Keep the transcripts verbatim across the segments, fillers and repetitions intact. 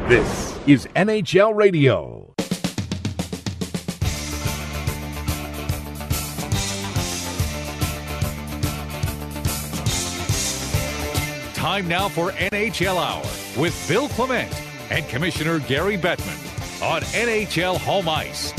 This is N H L Radio. Time now for N H L Hour with Bill Clement and Commissioner Gary Bettman on N H L Home Ice.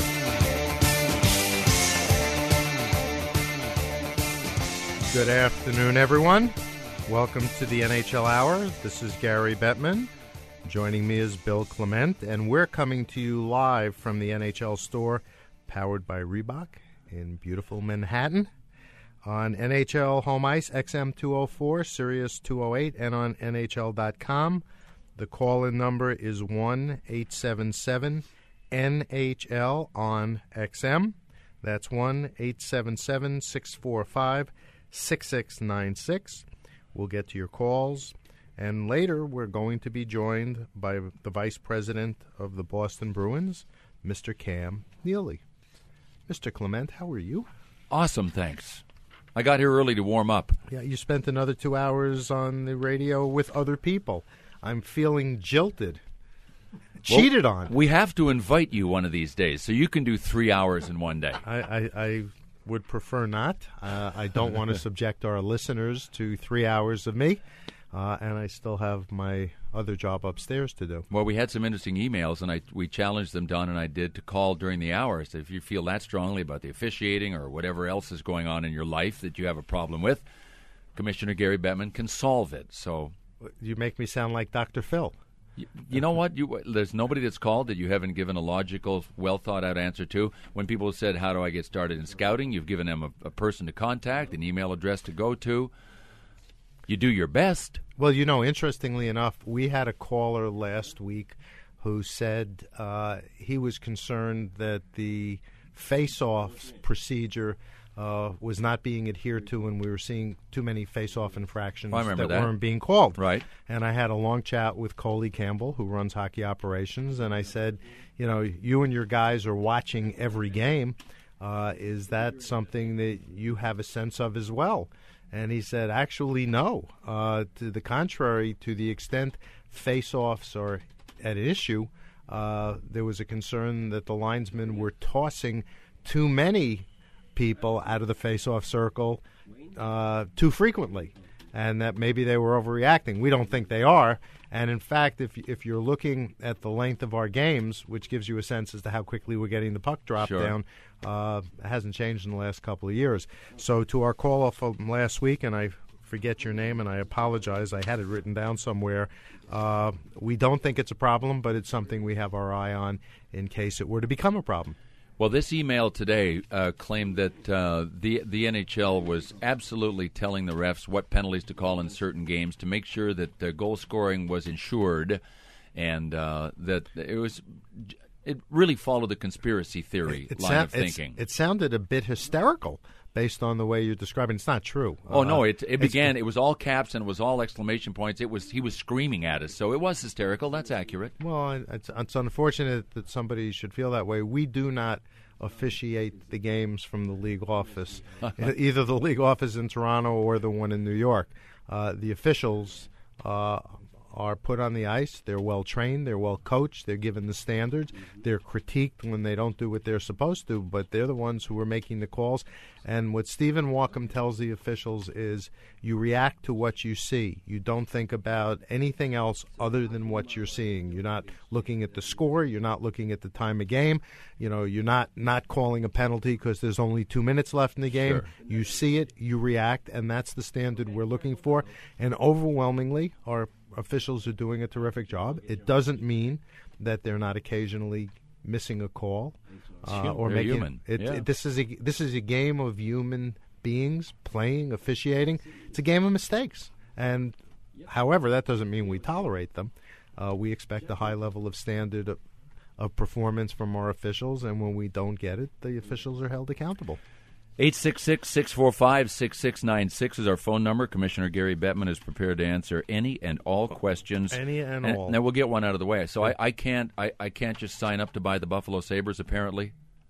Good afternoon, everyone. Welcome to the N H L Hour. This is Gary Bettman. Joining me is Bill Clement, and we're coming to you live from the N H L store, powered by Reebok in beautiful Manhattan, on N H L Home Ice, X M two oh four, Sirius two oh eight, and on N H L dot com. The call-in number is one eight seven seven N H L on X M. That's one eight seven seven, six four five, six six nine six. We'll get to your calls. And later, we're going to be joined by the Vice President of the Boston Bruins, Mister Cam Neely. Mister Clement, how are you? Awesome, thanks. I got here early to warm up. Yeah, you spent another two hours on the radio with other people. I'm feeling jilted, cheated well, on. We have to invite you one of these days, so you can do three hours in one day. I, I, I would prefer not. Uh, I don't want to subject our listeners to three hours of me. Uh, and I still have my other job upstairs to do. Well, we had some interesting emails, and I we challenged them, Don and I did, to call during the hours. If you feel that strongly about the officiating or whatever else is going on in your life that you have a problem with, Commissioner Gary Bettman can solve it. So you make me sound like Doctor Phil. You, you know what? You, there's nobody that's called that you haven't given a logical, well-thought-out answer to. When people have said, how do I get started in scouting, you've given them a, a person to contact, an email address to go to. You do your best. Well, you know, interestingly enough, we had a caller last week who said uh, he was concerned that the face-off procedure uh, was not being adhered to, and we were seeing too many face-off infractions I remember that, that weren't being called. Right. And I had a long chat with Coley Campbell, who runs hockey operations, and I said, you know, you and your guys are watching every game. Uh, is that something that you have a sense of as well? And he said, actually, no. Uh, to the contrary, to the extent face-offs are at issue, uh, there was a concern that the linesmen were tossing too many people out of the face-off circle uh, too frequently, and that maybe they were overreacting. We don't think they are. And, in fact, if if you're looking at the length of our games, which gives you a sense as to how quickly we're getting the puck dropped Sure. down, uh, it hasn't changed in the last couple of years. So to our call-off from last week, and I forget your name, and I apologize, I had it written down somewhere, uh, we don't think it's a problem, but it's something we have our eye on in case it were to become a problem. Well, this email today uh, claimed that uh, the the N H L was absolutely telling the refs what penalties to call in certain games to make sure that the goal scoring was ensured, and uh, that it was it really followed the conspiracy theory it, it line sa- of thinking. It sounded a bit hysterical based on the way you're describing. It's not true. Oh uh, no! It it began. It was all caps and it was all exclamation points. It was he was screaming at us, so it was hysterical. That's accurate. Well, it's, it's unfortunate that somebody should feel that way. We do not officiate the games from the league office, either the league office in Toronto or the one in New York. Uh, the officials uh, are put on the ice. They're well trained. They're well coached. They're given the standards. They're critiqued when they don't do what they're supposed to, but they're the ones who are making the calls. And what Stephen Walcom tells the officials is you react to what you see. You don't think about anything else other than what you're seeing. You're not looking at the score. You're not looking at the time of game. You know, you're not, not calling a penalty because there's only two minutes left in the game. Sure. You see it, you react, and that's the standard we're looking for. And overwhelmingly, our officials are doing a terrific job. It doesn't mean that they're not occasionally missing a call uh, or They're making human. It, Yeah. it, this is a this is a game of human beings playing, officiating. It's a game of mistakes, and however, that doesn't mean we tolerate them. Uh, we expect a high level of standard of, of performance from our officials, and when we don't get it, the officials are held accountable. eight six six, six four five, six six nine six is our phone number. Commissioner Gary Bettman is prepared to answer any and all questions. Any and, and all. Now we'll get one out of the way. So I, I can't I, I can't just sign up to buy the Buffalo Sabres, apparently.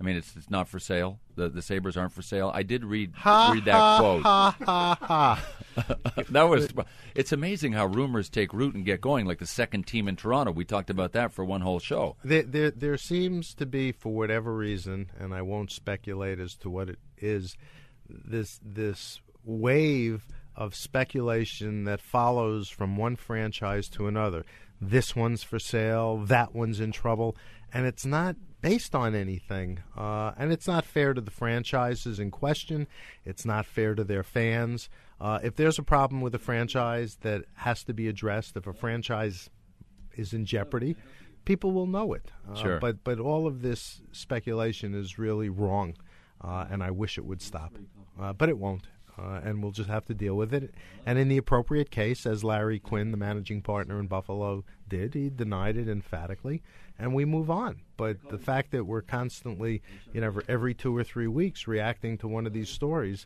I mean, it's it's not for sale. The the Sabres aren't for sale. I did read Ha, read that ha, quote. Ha ha ha! That was. It's amazing how rumors take root and get going. Like the second team in Toronto, we talked about that for one whole show. There, there, there seems to be, for whatever reason, and I won't speculate as to what it is, this this wave of speculation that follows from one franchise to another. This one's for sale, that one's in trouble, and it's not based on anything. Uh, and it's not fair to the franchises in question. It's not fair to their fans. Uh, if there's a problem with a franchise that has to be addressed, if a franchise is in jeopardy, people will know it. Uh, Sure. But, but all of this speculation is really wrong, uh, and I wish it would stop. Uh, but it won't. Uh, and we'll just have to deal with it. And in the appropriate case, as Larry Quinn, the managing partner in Buffalo, did, he denied it emphatically, and we move on. But the fact that we're constantly, you know, every two or three weeks reacting to one of these stories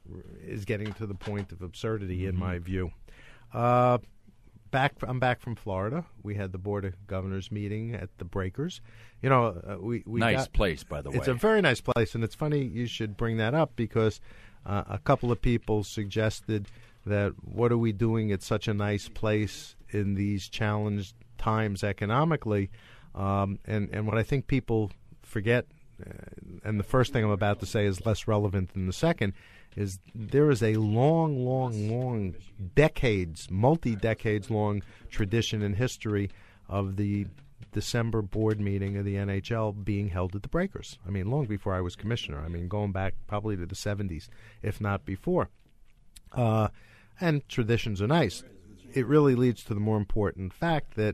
is getting to the point of absurdity, in my view. Uh, back, I'm back from Florida. We had the Board of Governors meeting at the Breakers. You know, uh, we, we Nice got, place, by the way. It's a very nice place, and it's funny you should bring that up because Uh, a couple of people suggested that what are we doing at such a nice place in these challenged times economically? Um, and, and what I think people forget, uh, and the first thing I'm about to say is less relevant than the second, is there is a long, long, long, decades, multi-decades long tradition and history of the December board meeting of the N H L being held at the Breakers. I mean, long before I was commissioner. I mean, going back probably to the seventies, if not before. Uh, and traditions are nice. It really leads to the more important fact that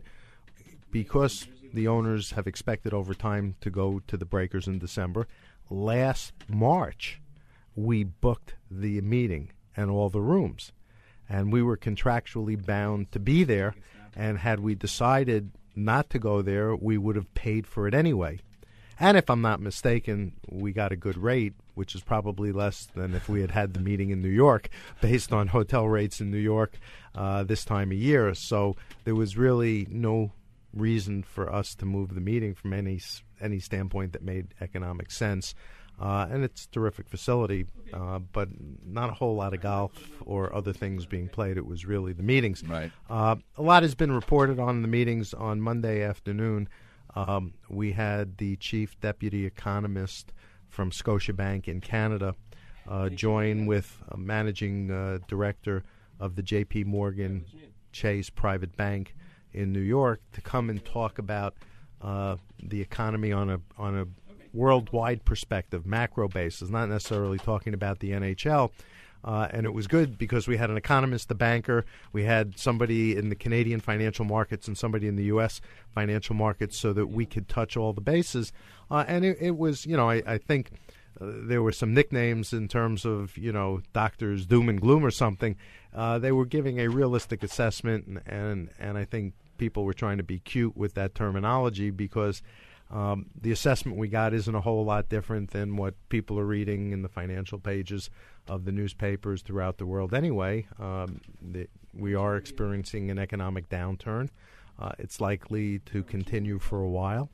because the owners have expected over time to go to the Breakers in December, last March we booked the meeting and all the rooms. And we were contractually bound to be there, and had we decided not to go there, we would have paid for it anyway. And if I'm not mistaken, we got a good rate, which is probably less than if we had had the meeting in New York, based on hotel rates in New York uh, this time of year. So there was really no reason for us to move the meeting from any any standpoint that made economic sense. Uh, and it's a terrific facility, uh, but not a whole lot of golf or other things being played. It was really the meetings. Right. Uh, a lot has been reported on the meetings. On Monday afternoon, um, we had the chief deputy economist from Scotiabank in Canada uh, join with a managing uh, director of the J P Morgan Chase Private Bank in New York to come and talk about uh, the economy on a on a worldwide perspective, macro basis, not necessarily talking about the N H L. Uh, and it was good because we had an economist, a banker, we had somebody in the Canadian financial markets and somebody in the U S financial markets so that we could touch all the bases. Uh, and it, it was, you know, I, I think uh, there were some nicknames in terms of, you know, doctors doom and gloom or something. Uh, they were giving a realistic assessment, and, and, and I think people were trying to be cute with that terminology because Um, the assessment we got isn't a whole lot different than what people are reading in the financial pages of the newspapers throughout the world anyway. Um, the, we are experiencing an economic downturn. Uh, it's likely to continue for a while,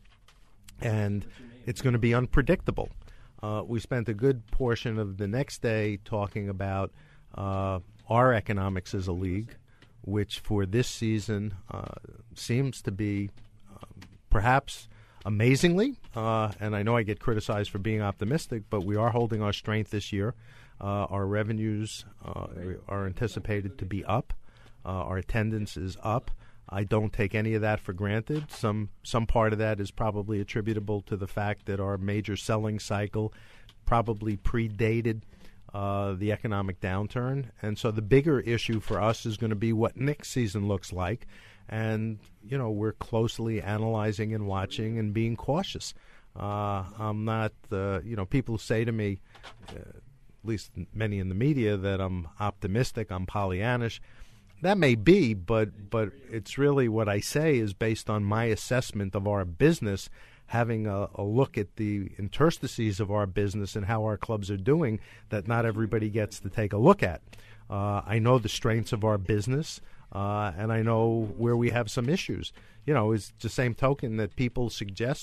and it's going to be unpredictable. Uh, we spent a good portion of the next day talking about uh, our economics as a league, which for this season uh, seems to be um, perhaps amazingly, uh, and I know I get criticized for being optimistic, but we are holding our strength this year. Uh, our revenues uh, are anticipated to be up. Uh, our attendance is up. I don't take any of that for granted. Some some part of that is probably attributable to the fact that our major selling cycle probably predated uh, the economic downturn. And so the bigger issue for us is going to be what next season looks like. And, you know, we're closely analyzing and watching and being cautious. Uh, I'm not, uh, you know, people say to me, uh, at least many in the media, that I'm optimistic, I'm Pollyannish. That may be, but but it's really what I say is based on my assessment of our business, having a, a look at the interstices of our business and how our clubs are doing that not everybody gets to take a look at. Uh, I know the strengths of our business. Uh, and I know where we have some issues. You know, it's the same token that people suggested,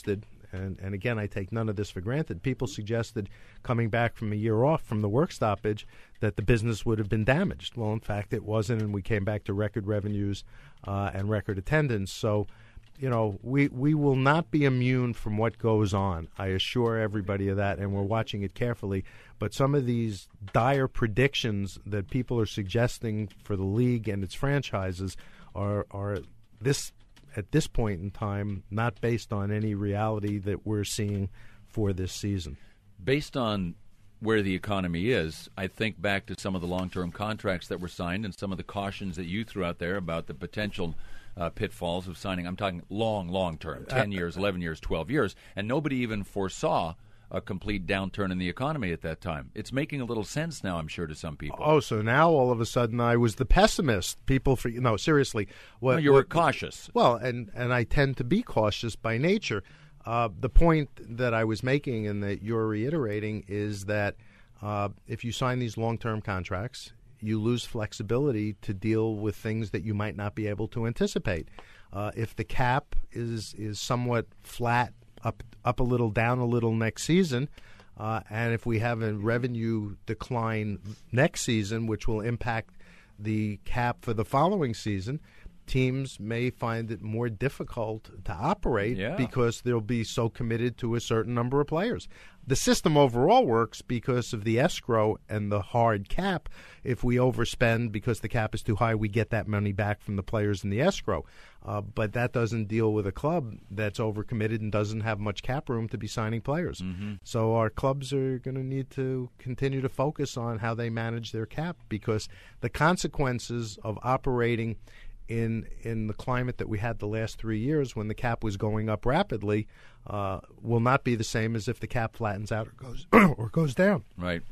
and, and again, I take none of this for granted. People suggested coming back from a year off from the work stoppage that the business would have been damaged. Well, in fact, it wasn't, and we came back to record revenues uh, and record attendance. So, you know, we, we will not be immune from what goes on. I assure everybody of that, and we're watching it carefully. But some of these dire predictions that people are suggesting for the league and its franchises are are this at this point in time not based on any reality that we're seeing for this season. Based on where the economy is, I think back to some of the long-term contracts that were signed and some of the cautions that you threw out there about the potential Uh, pitfalls of signing. I'm talking long, long term, ten years, eleven years, twelve years, and nobody even foresaw a complete downturn in the economy at that time. It's making a little sense now, I'm sure, to some people. Oh, so now all of a sudden I was the pessimist. People, for no, seriously. What, no, you what, were cautious. Well, and, and I tend to be cautious by nature. Uh, the point that I was making and that you're reiterating is that uh, if you sign these long-term contracts, you lose flexibility to deal with things that you might not be able to anticipate. Uh, if the cap is is somewhat flat, up up a little, down a little next season, uh, and if we have a revenue decline next season, which will impact the cap for the following season, teams may find it more difficult to operate yeah. because they'll be so committed to a certain number of players. The system overall works because of the escrow and the hard cap. If we overspend because the cap is too high, we get that money back from the players in the escrow. Uh, but that doesn't deal with a club that's overcommitted and doesn't have much cap room to be signing players. Mm-hmm. So our clubs are going to need to continue to focus on how they manage their cap, because the consequences of operating in in the climate that we had the last three years when the cap was going up rapidly uh, will not be the same as if the cap flattens out or goes or goes down. Right.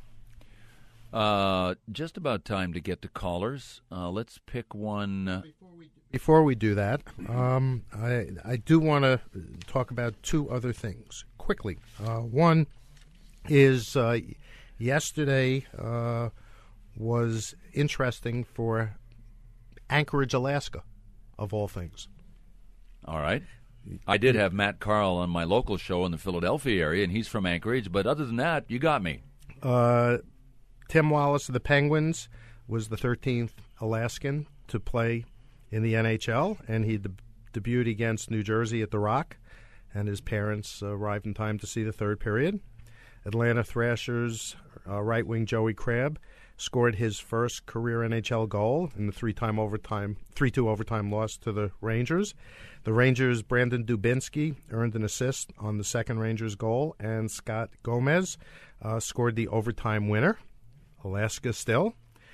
Uh, just about time to get to callers. Uh, let's pick one. Uh, Before we, before we do that, um, I, I do want to talk about two other things quickly. Uh, one is uh, yesterday uh, was interesting for Anchorage, Alaska, of all things. All right. I did have Matt Carl on my local show in the Philadelphia area, and he's from Anchorage. But other than that, you got me. Uh, Tim Wallace of the Penguins was the thirteenth Alaskan to play in the N H L, and he de- debuted against New Jersey at the Rock, and his parents uh, arrived in time to see the third period. Atlanta Thrashers uh, right wing Joey Crabb scored his first career N H L goal in the three-time overtime, three two overtime loss to the Rangers. The Rangers' Brandon Dubinsky earned an assist on the second Rangers goal, and Scott Gomez uh, scored the overtime winner. Alaska still.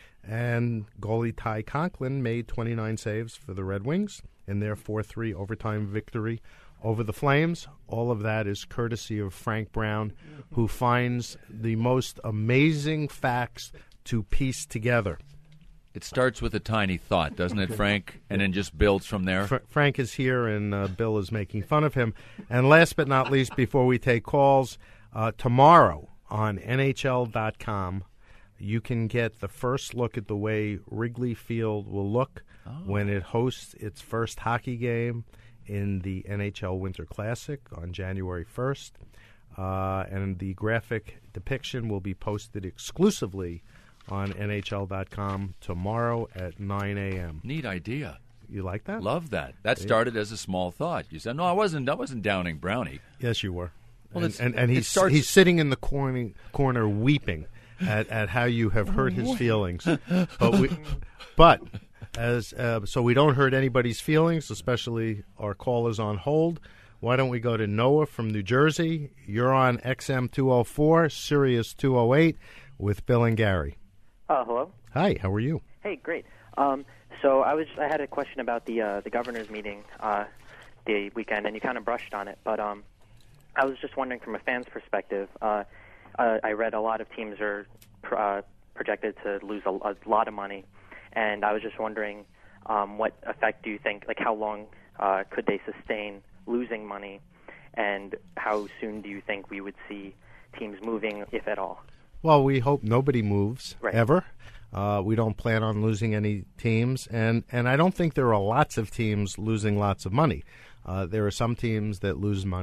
And goalie Ty Conklin made twenty-nine saves for the Red Wings in their four three overtime victory over the Flames. All of that is courtesy of Frank Brown, who finds the most amazing facts to piece together. It starts with a tiny thought, doesn't it, Frank? And then just builds from there. Fr- Frank is here, and uh, Bill is making fun of him. And last but not least, before we take calls, uh, tomorrow on N H L dot com, you can get the first look at the way Wrigley Field will look oh. when it hosts its first hockey game in the N H L Winter Classic on January first. Uh, and the graphic depiction will be posted exclusively on N H L dot com tomorrow at nine a.m. Neat idea. You like that? Love that. That started as a small thought. You said, no, I wasn't I wasn't downing Brownie. Yes, you were. Well, and, and, and he's, starts... he's sitting in the corner, corner weeping at, at how you have hurt his feelings. But we, but as uh, so we don't hurt anybody's feelings, especially our callers on hold. Why don't we go to Noah from New Jersey? You're on X M two oh four, Sirius two oh eight with Bill and Gary. Uh, hello. Hi, how are you? Hey, great. Um, so I was I had a question about the uh, the governor's meeting uh, the weekend, and you kind of brushed on it. But um, I was just wondering, from a fan's perspective, uh, uh, I read a lot of teams are pr- uh, projected to lose a, a lot of money, and I was just wondering um, what effect do you think, like how long uh, could they sustain losing money, and how soon do you think we would see teams moving, if at all? Well, we hope nobody moves, right. ever. Uh, we don't plan on losing any teams, and, and I don't think there are lots of teams losing lots of money. Uh, there are some teams that lose money.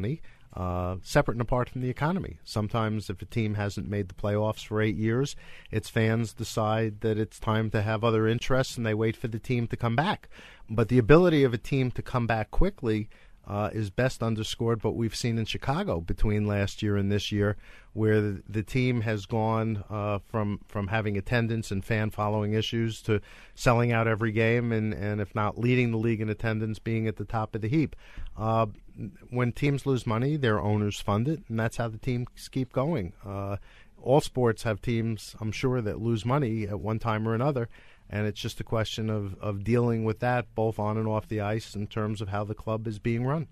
uh, separate and apart from the economy. Sometimes if a team hasn't made the playoffs for eight years, its fans decide that it's time to have other interests and they wait for the team to come back. But the ability of a team to come back quickly Uh, is best underscored what we've seen in Chicago between last year and this year, where the, the team has gone uh, from from having attendance and fan following issues to selling out every game and, and if not leading the league in attendance, being at the top of the heap. Uh, when teams lose money, their owners fund it, and that's how the teams keep going. Uh, all sports have teams, I'm sure, that lose money at one time or another. And it's just a question of, of dealing with that both on and off the ice in terms of how the club is being run.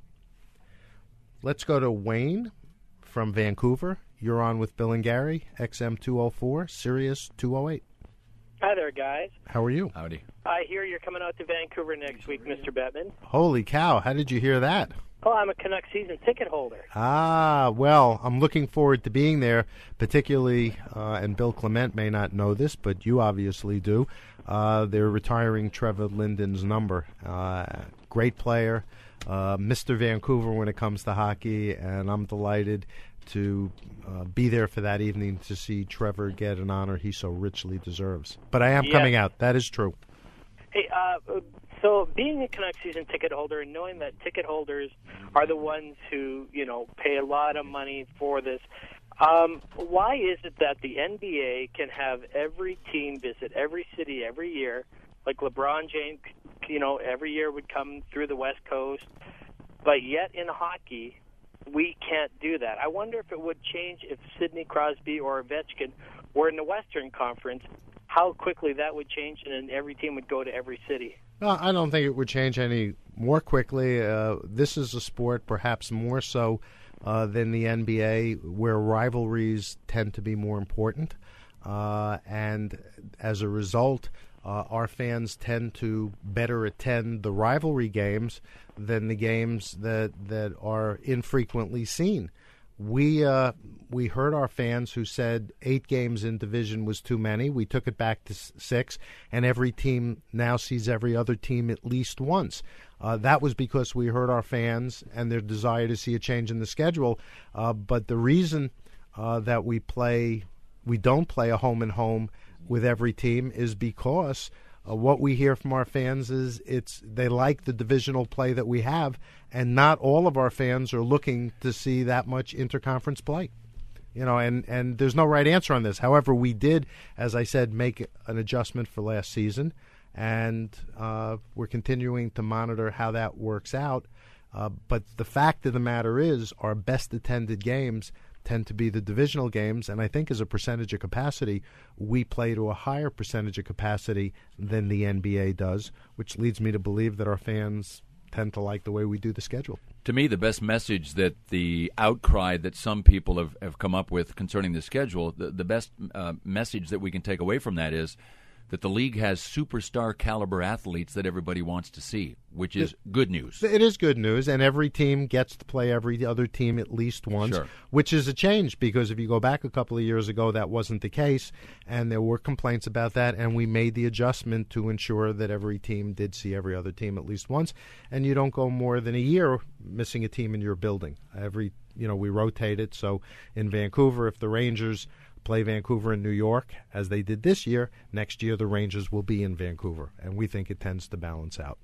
Let's go to Wayne from Vancouver. You're on with Bill and Gary, X M two oh four, Sirius two oh eight. Hi there, guys. How are you? Howdy. I hear you're coming out to Vancouver next week, Mister Bettman. Holy cow, how did you hear that? Oh, I'm a Canucks season ticket holder. Ah, well, I'm looking forward to being there, particularly, uh, and Bill Clement may not know this, but you obviously do. Uh, they're retiring Trevor Linden's number. Uh, great player, uh, Mister Vancouver when it comes to hockey, and I'm delighted to uh, be there for that evening to see Trevor get an honor he so richly deserves. But I am Yes. coming out. That is true. Hey, uh, so being a Canucks season ticket holder and knowing that ticket holders are the ones who, you know, pay a lot of money for this, um, why is it that the N B A can have every team visit every city every year, like LeBron James, you know, every year would come through the West Coast, but yet in hockey, we can't do that? I wonder if it would change if Sidney Crosby or Ovechkin were in the Western Conference, how quickly that would change, and then every team would go to every city. No, I don't think it would change any more quickly. Uh, this is a sport perhaps more so uh, than the N B A, where rivalries tend to be more important. Uh, and as a result, uh, our fans tend to better attend the rivalry games than the games that, that are infrequently seen. We uh, we heard our fans who said eight games in division was too many. We took it back to six, and every team now sees every other team at least once. Uh, that was because we heard our fans and their desire to see a change in the schedule. Uh, but the reason uh, that we play, we don't play a home and home with every team is because Uh, what we hear from our fans is it's they like the divisional play that we have, and not all of our fans are looking to see that much interconference play. You know, and, and there's no right answer on this. However, we did, as I said, make an adjustment for last season, and uh, we're continuing to monitor how that works out. Uh, but the fact of the matter is our best attended games tend to be the divisional games, and I think as a percentage of capacity, we play to a higher percentage of capacity than the N B A does, which leads me to believe that our fans tend to like the way we do the schedule. To me, the best message that the outcry that some people have, have come up with concerning the schedule, the, the best uh, message that we can take away from that is that the league has superstar caliber athletes that everybody wants to see, which is it, good news. It is good news, and every team gets to play every other team at least once, sure. which is a change because if you go back a couple of years ago, that wasn't the case, and there were complaints about that, and we made the adjustment to ensure that every team did see every other team at least once, and you don't go more than a year missing a team in your building. Every, you know, we rotate it, so in Vancouver, if the Rangers play Vancouver and New York, as they did this year, next year the Rangers will be in Vancouver, and we think it tends to balance out.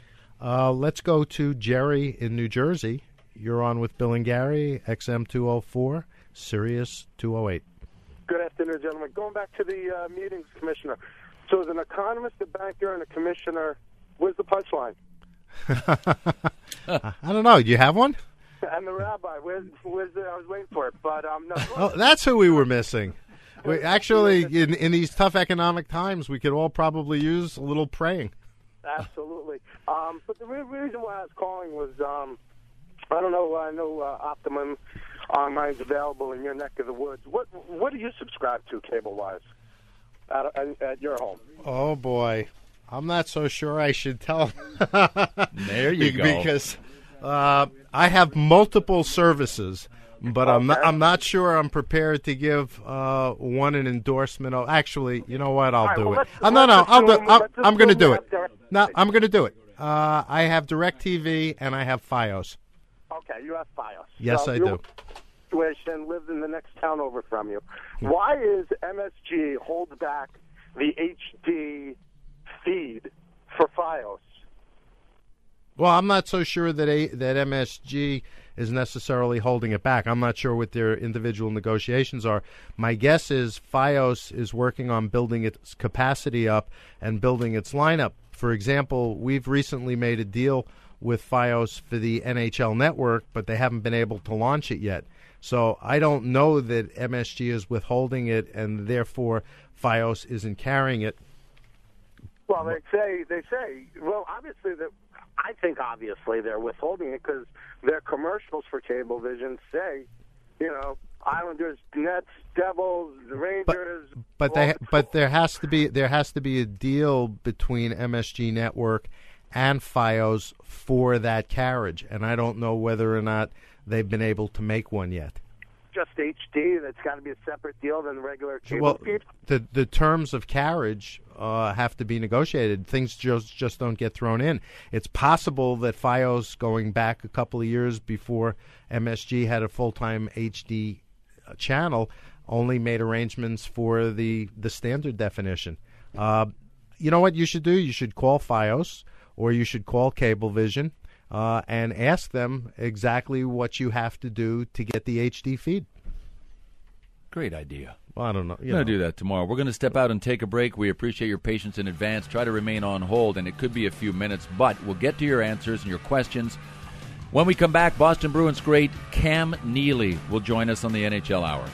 Uh, let's go to Jerry in New Jersey. You're on with Bill and Gary, X M two oh four, Sirius two oh eight. Good afternoon, gentlemen. Going back to the uh, meetings, Commissioner. So as an economist, a banker, and a commissioner, where's the punchline? I don't know. Do you have one? And the rabbi, where's, where's the, I was waiting for it, but um, no. Oh, that's who we were missing. We, actually, in, in these tough economic times, we could all probably use a little praying. Absolutely. Um, but the real reason why I was calling was, um, I don't know, I know uh, Optimum Online is available in your neck of the woods. What what do you subscribe to cable-wise at, at, at your home? Oh, boy. I'm not so sure I should tell. There you go. Because uh, I have multiple services, but okay. I'm not, I'm not sure I'm prepared to give uh, one an endorsement. Oh, actually, you know what? I'll right, do well, it. let's- Uh, no, no, let's I'll do. assume- I'm, let's I'm going to assume do you it. have direct- No, I'm going to do it. Uh, I have DirecTV and I have Fios. Okay, Okay, you have FiOS. Yes, so I you're do. Situation lives in the next town over from you. Why is M S G holds back the H D feed for FiOS? Well, I'm not so sure that a, that M S G is necessarily holding it back. I'm not sure what their individual negotiations are. My guess is FiOS is working on building its capacity up and building its lineup. For example, we've recently made a deal with FiOS for the N H L network, but they haven't been able to launch it yet. So I don't know that M S G is withholding it, and therefore FiOS isn't carrying it. Well, they say they say. Well, obviously, that I think obviously they're withholding it because their commercials for Cablevision say, you know, Islanders, Nets, Devils, Rangers. But, but they but there has to be there has to be a deal between M S G Network and FiOS for that carriage, and I don't know whether or not they've been able to make one yet. Just H D, that's got to be a separate deal than regular cable Well, feed? the the terms of carriage uh, have to be negotiated. Things just just don't get thrown in. It's possible that FiOS, going back a couple of years before M S G had a full-time H D channel, only made arrangements for the, the standard definition. Uh, you know what you should do? You should call FiOS or you should call Cablevision uh, and ask them exactly what you have to do to get the H D feed. Great idea. Well, I don't know. We're going to do that tomorrow. We're going to step out and take a break. We appreciate your patience in advance. Try to remain on hold, and it could be a few minutes, but we'll get to your answers and your questions. When we come back, Boston Bruins great Cam Neely will join us on the N H L Hour.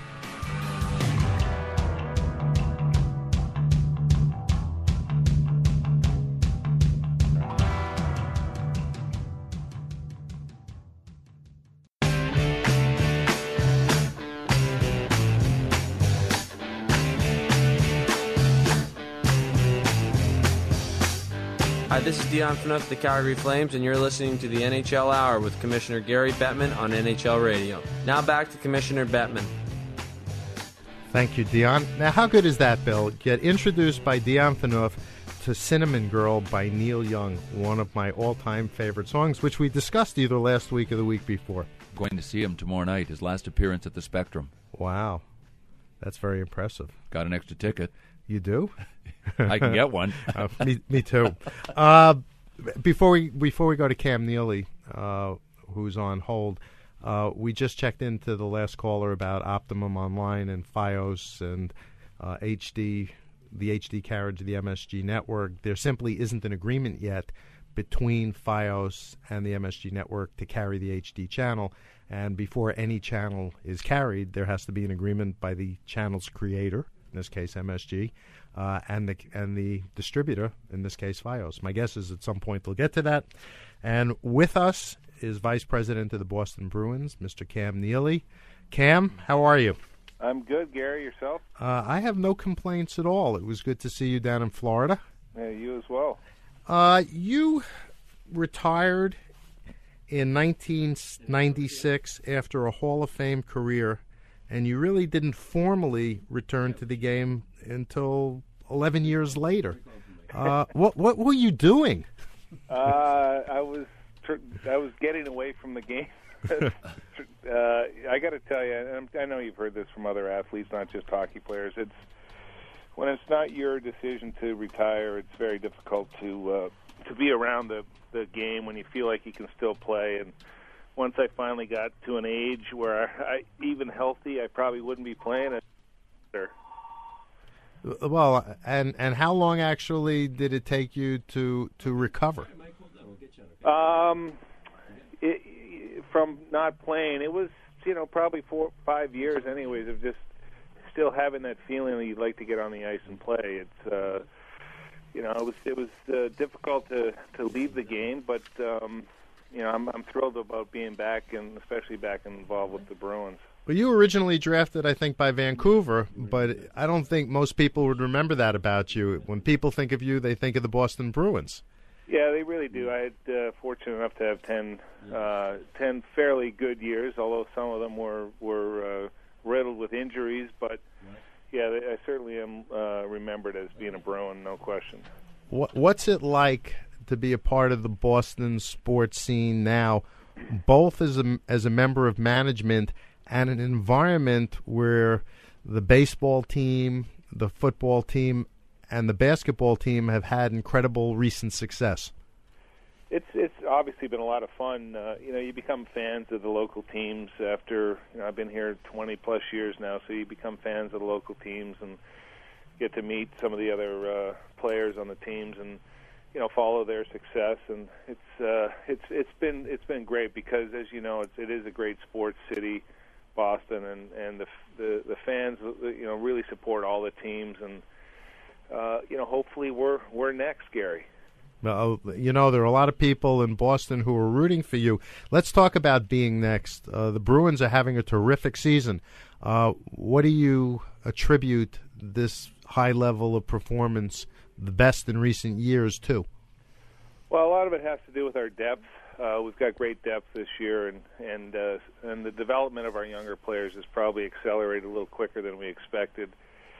Hi, this is Dion Phaneuf of the Calgary Flames, and you're listening to the N H L Hour with Commissioner Gary Bettman on N H L Radio. Now back to Commissioner Bettman. Thank you, Dion. Now, how good is that, Bill? Get introduced by Dion Phaneuf to Cinnamon Girl by Neil Young, one of my all-time favorite songs, which we discussed either last week or the week before. Going to see him tomorrow night, his last appearance at the Spectrum. Wow. That's very impressive. Got an extra ticket. You do? I can get one. uh, me, me too. Uh, before we before we go to Cam Neely, uh, who's on hold, uh, we just checked into the last caller about Optimum Online and FiOS and uh, H D, the H D carriage of the M S G network. There simply isn't an agreement yet between FiOS and the M S G network to carry the H D channel. And before any channel is carried, there has to be an agreement by the channel's creator, in this case M S G, uh, and the and the distributor, in this case FiOS. My guess is at some point they'll get to that. And with us is Vice President of the Boston Bruins, Mister Cam Neely. Cam, how are you? I'm good, Gary. Yourself? Uh, I have no complaints at all. It was good to see you down in Florida. Yeah, you as well. Uh, you retired in nineteen ninety-six after a Hall of Fame career, and you really didn't formally return to the game until eleven years later. Uh, what what were you doing? Uh, I was tr- I was getting away from the game. uh, I got to tell you, and I know you've heard this from other athletes, not just hockey players. It's when it's not your decision to retire, it's very difficult to uh, to be around the the game when you feel like you can still play. And once I finally got to an age where I, even healthy, I probably wouldn't be playing it. Well, and and how long actually did it take you to to recover? Um, it, from not playing, it was you know probably four five years, anyways, of just still having that feeling that you'd like to get on the ice and play. It's uh, you know it was it was uh, difficult to to leave the game, but um, you know I'm I'm thrilled about being back, and especially back involved with the Bruins. Well, you were originally drafted, I think, by Vancouver, but I don't think most people would remember that about you. When people think of you, they think of the Boston Bruins. Yeah, they really do. I had uh, fortunate enough to have ten, uh, ten fairly good years, although some of them were were uh, riddled with injuries. But yeah, I certainly am uh, remembered as being a Bruin, no question. What, what's it like to be a part of the Boston sports scene now, both as a, as a member of management and an environment where the baseball team, the football team, and the basketball team have had incredible recent success? It's it's obviously been a lot of fun. Uh, you know, you become fans of the local teams after, you know, I've been here twenty plus years now, so you become fans of the local teams and get to meet some of the other uh, players on the teams and, you know, follow their success. And it's uh, it's it's been it's been great because, as you know, it's, it is a great sports city, Boston, and and the the, the fans, you know, really support all the teams. And uh, you know, hopefully we're we're next, Gary. Well, you know, there are a lot of people in Boston who are rooting for you. Let's talk about being next. Uh, the Bruins are having a terrific season. Uh, what do you attribute this high level of performance, the best in recent years, to? Well, a lot of it has to do with our depth. Uh, we've got great depth this year, and and uh, and the development of our younger players has probably accelerated a little quicker than we expected.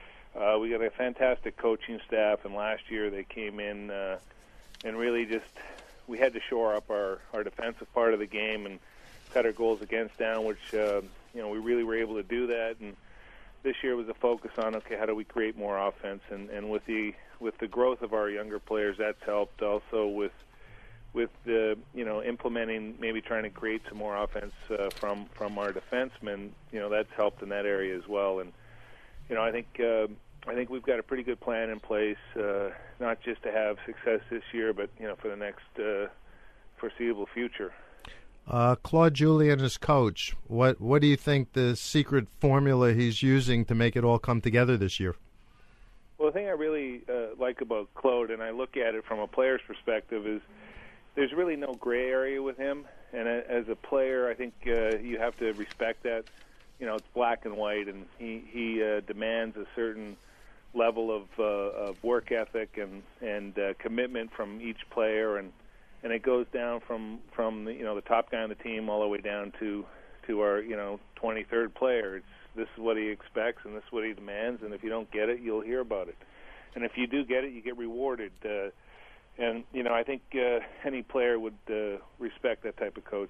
Uh, we got a fantastic coaching staff, and last year they came in uh, and really just we had to shore up our, our defensive part of the game and cut our goals against down, which uh, you know we really were able to do that. And this year was a focus on, okay, how do we create more offense? And and with the with the growth of our younger players, that's helped. Also with with the you know implementing, maybe trying to create some more offense uh, from from our defensemen, you know that's helped in that area as well. And you know I think uh, I think we've got a pretty good plan in place, uh, not just to have success this year, but you know for the next uh, foreseeable future. Uh, Claude Julien is coach. What what do you think the secret formula he's using to make it all come together this year? Well, the thing I really uh, like about Claude, and I look at it from a player's perspective, is there's really no gray area with him. And as a player, I think uh, you have to respect that. You know, it's black and white, and he he uh, demands a certain level of uh, of work ethic and and uh, commitment from each player, and and it goes down from from the, you know the top guy on the team all the way down to to our you know twenty-third player. It's this is what he expects and this is what he demands, and if you don't get it, you'll hear about it. And if you do get it, you get rewarded. Uh, and you know I think uh, any player would uh, respect that type of coach.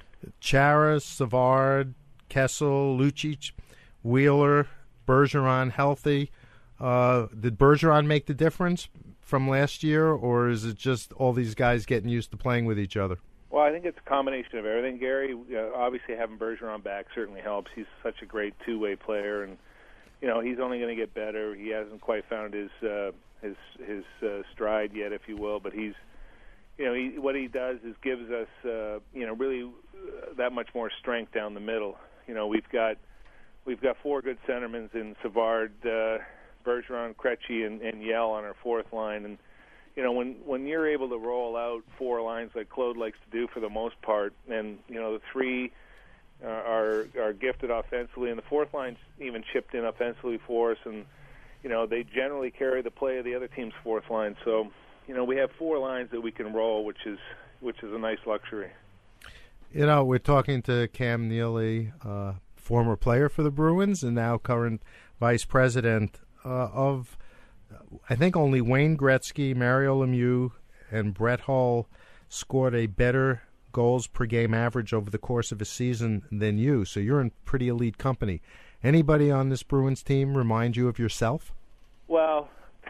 Chara, Savard, Kessel, Lucic, Wheeler, Bergeron healthy. Uh, did Bergeron make the difference from last year, or is it just all these guys getting used to playing with each other? Well, I think it's a combination of everything, Gary. Uh, obviously, having Bergeron back certainly helps. He's such a great two-way player, and you know he's only going to get better. He hasn't quite found his uh, his his uh, stride yet, if you will. But he's, you know, he, what he does is gives us, uh, you know, really uh, that much more strength down the middle. You know, we've got we've got four good centermen in Savard, uh, Bergeron, Krejci, and, and Yell on our fourth line, and you know when when you're able to roll out four lines like Claude likes to do for the most part, and you know the three uh, are are gifted offensively, and the fourth line's even chipped in offensively for us, and you know they generally carry the play of the other team's fourth line. So you know we have four lines that we can roll, which is which is a nice luxury. You know, we're talking to Cam Neely, uh, former player for the Bruins and now current vice president uh, of, I think only Wayne Gretzky, Mario Lemieux, and Brett Hull scored a better goals per game average over the course of a season than you. So you're in pretty elite company. Anybody on this Bruins team remind you of yourself? Well,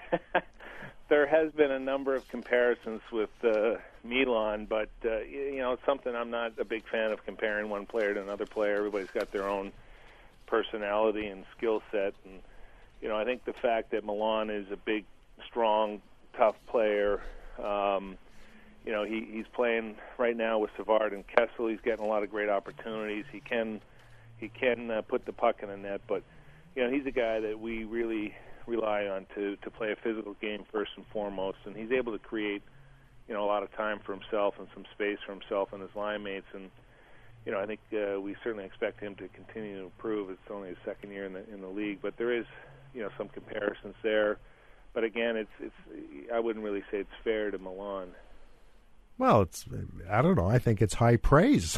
there has been a number of comparisons with uh, Milan, but uh, you know it's something I'm not a big fan of, comparing one player to another player. Everybody's got their own personality and skill set, and you know I think the fact that Milan is a big, strong, tough player. Um, you know he, he's playing right now with Savard and Kessel. He's getting a lot of great opportunities. He can he can uh, put the puck in the net, but you know he's a guy that we really rely on to to play a physical game first and foremost, and he's able to create you know a lot of time for himself and some space for himself and his line mates, and you know I think uh, we certainly expect him to continue to improve. It's only his second year in the in the league, but there is you know some comparisons there, but again it's it's I wouldn't really say it's fair to Milan. Well, it's I don't know. I think it's high praise.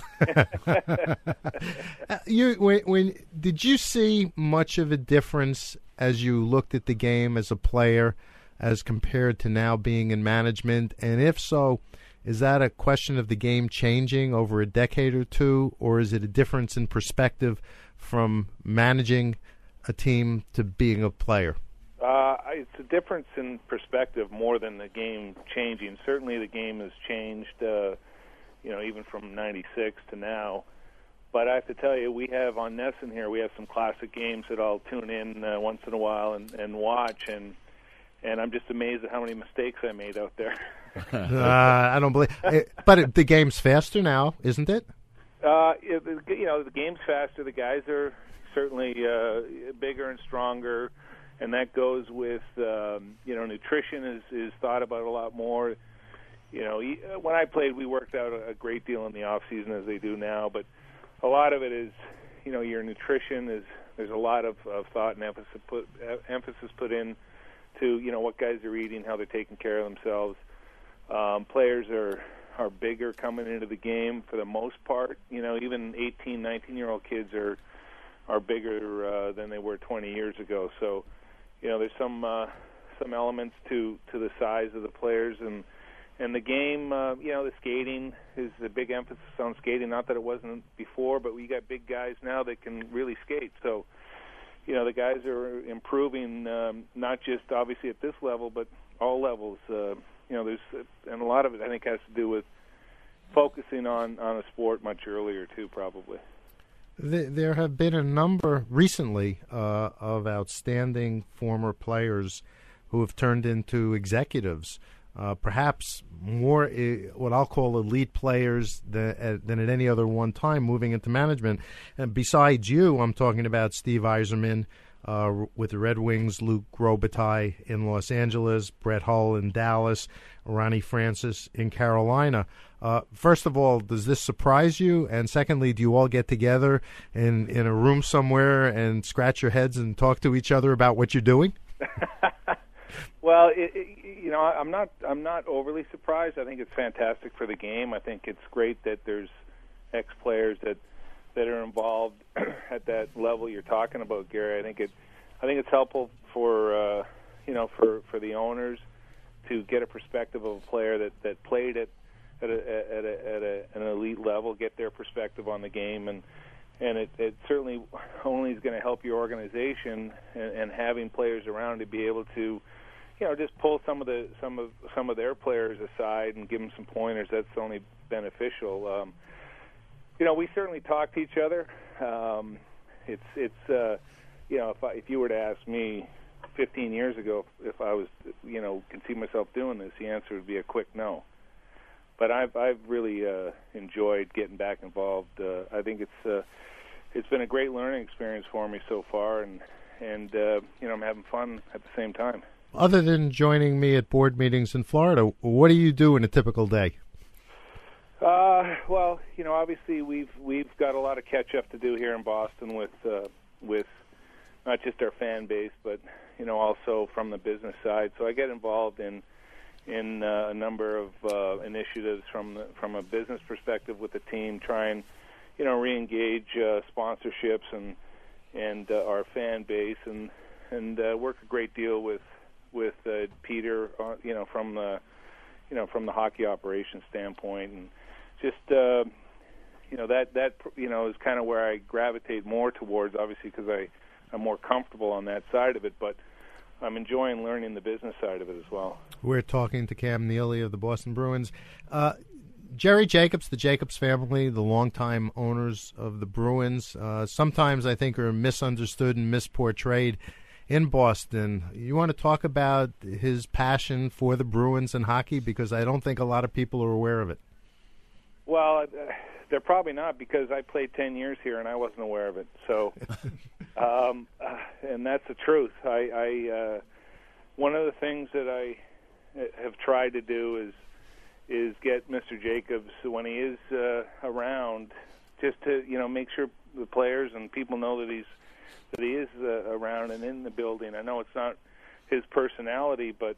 you when, when did you see much of a difference as you looked at the game as a player, as compared to now being in management? And if so, Is that a question of the game changing over a decade or two, or is it a difference in perspective from managing a team to being a player? Uh, it's a difference in perspective more than the game changing. Certainly the game has changed, uh, you know, even from ninety-six to now. But I have to tell you, we have on Nesson here, we have some classic games that I'll tune in uh, once in a while and, and watch, and and I'm just amazed at how many mistakes I made out there. uh, I don't believe it, but it, the game's faster now, isn't it? Uh, it, you know, the game's faster. The guys are certainly uh, bigger and stronger, and that goes with, um, you know, nutrition is, is thought about a lot more. You know, when I played, we worked out a great deal in the off season as they do now, but a lot of it is, you know, your nutrition is, there's a lot of, of thought and emphasis put, emphasis put in to, you know, what guys are eating, how they're taking care of themselves. Um, players are, are bigger coming into the game for the most part. You know, even eighteen, nineteen-year-old kids are are bigger uh, than they were twenty years ago. So, you know, there's some uh, some elements to, to the size of the players. And, and the game, uh, you know, the skating is a big emphasis on skating. Not that it wasn't before, but we got big guys now that can really skate. So, you know, the guys are improving, um, not just obviously at this level, but all levels. Uh, you know, there's, and a lot of it I think has to do with focusing on, on a sport much earlier too, probably. There have been a number recently uh, of outstanding former players who have turned into executives, uh, perhaps more uh, what I'll call elite players than, uh, than at any other one time moving into management. And besides you, I'm talking about Steve Yzerman uh, with the Red Wings, Luc Robitaille in Los Angeles, Brett Hull in Dallas, Ronnie Francis in Carolina. Uh, first of all, does this surprise you? And secondly, do you all get together in, in a room somewhere and scratch your heads and talk to each other about what you're doing? Well, it, it, you know, I'm not I'm not overly surprised. I think it's fantastic for the game. I think it's great that there's ex-players that that are involved at that level you're talking about, Gary. I think it I think it's helpful for uh, you know for, for the owners to get a perspective of a player that, that played at at a, at, a, at a, an elite level, get their perspective on the game, and and it, it certainly only is going to help your organization and, and having players around to be able to, you know, just pull some of the some of some of their players aside and give them some pointers. That's only beneficial. Um, you know, we certainly talk to each other. Um, it's it's uh, you know, if I, if you were to ask me fifteen years ago if I was, you know, can see myself doing this, the answer would be a quick no. But I've I've really uh, enjoyed getting back involved. Uh, I think it's uh, it's been a great learning experience for me so far, and and uh, you know, I'm having fun at the same time. Other than joining me at board meetings in Florida, what do you do in a typical day? Uh, well, you know, obviously we've we've got a lot of catch up to do here in Boston with uh, with not just our fan base, but you know, also from the business side. So I get involved in. in uh, a number of uh, initiatives from the, from a business perspective with the team, try and, you know, re-engage uh, sponsorships and and uh, our fan base, and and uh, work a great deal with with uh, Peter, uh, you know, from the you know from the hockey operations standpoint, and just uh, you know that that you know is kind of where I gravitate more towards, obviously because I I'm more comfortable on that side of it, but I'm enjoying learning the business side of it as well. We're talking to Cam Neely of the Boston Bruins. Uh, Jerry Jacobs, the Jacobs family, the longtime owners of the Bruins, uh, sometimes I think are misunderstood and misportrayed in Boston. You want to talk about his passion for the Bruins and hockey? Because I don't think a lot of people are aware of it. Well, uh, they're probably not, because I played ten years here and I wasn't aware of it. So, um, uh, and that's the truth. I, I uh, one of the things that I have tried to do is is get Mister Jacobs, when he is uh, around, just to you know make sure the players and people know that he's that he is uh, around and in the building. I know it's not his personality, but